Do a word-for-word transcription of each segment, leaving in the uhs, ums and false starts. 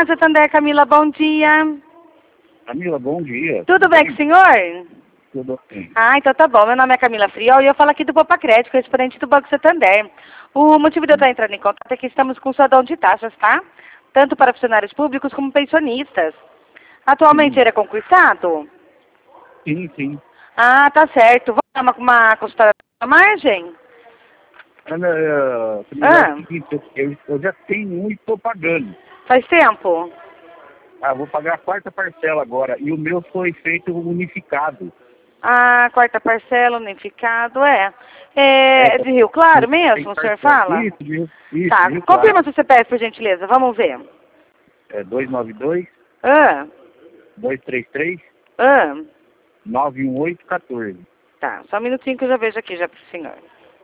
Olá, Santander, Camila, bom dia. Camila, bom dia. Tudo bem com o senhor? Tudo bem. Ah, então tá bom. Meu nome é Camila Friol e eu falo aqui do Poupa Crédito, correspondente do Banco Santander. O motivo de eu estar entrando em contato é que estamos com saldão de taxas, tá? Tanto para funcionários públicos como pensionistas. Atualmente Sim. ele é concursado? Sim, sim. Ah, tá certo. Vamos dar uma, uma consultada na margem? Ana, uh, Camila, é Ah, o seguinte, eu, eu já tenho um e estou pagando. faz tempo? Ah, vou pagar a quarta parcela agora. E o meu foi feito unificado. Ah, quarta parcela, unificado, é. É de Rio Claro mesmo, o senhor fala? Isso, isso, isso, Tá, Rio confirma Claro. seu C P F, por gentileza, vamos ver. É dois nove dois, Ah, dois três três, ah, nove um oito um quatro. tá, só um minutinho que eu já vejo aqui já pro senhor.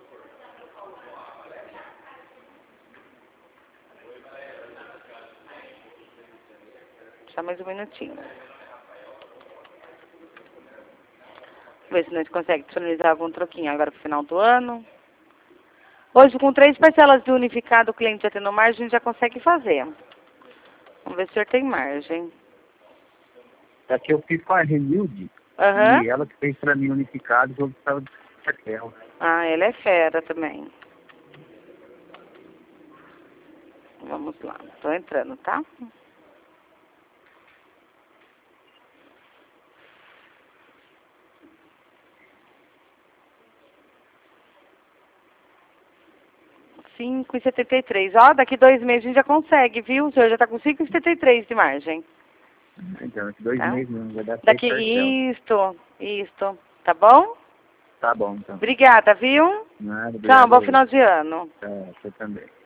Só mais um minutinho. Ver se a gente consegue disponibilizar algum troquinho agora pro final do ano. Hoje, com três parcelas de unificado, o cliente já tendo margem, a gente já consegue fazer. Vamos ver se o senhor tem margem. É que eu fiz com a Renilde Aham. e ela que fez para mim unificado, eu precisava de parcela. Ah, ele é fera também. Vamos lá, tô entrando, tá? cinco e setenta e três. Ó, daqui dois meses a gente já consegue, viu? O senhor já tá com cinco e setenta e três de margem. Então, daqui dois Tá? meses mesmo, vai dar seis Daqui, parcelas. isto, isto. Tá bom? Tá bom, então. Obrigada, viu? Nada, Tchau, obrigado bom aí. final de ano. É, você também.